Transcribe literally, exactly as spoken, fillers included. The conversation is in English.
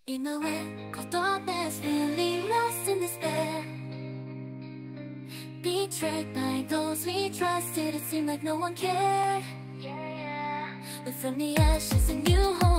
In a way, caught up as feeling lost in despair. Betrayed by those we trusted, it seemed like no one cared. But from the ashes a new hope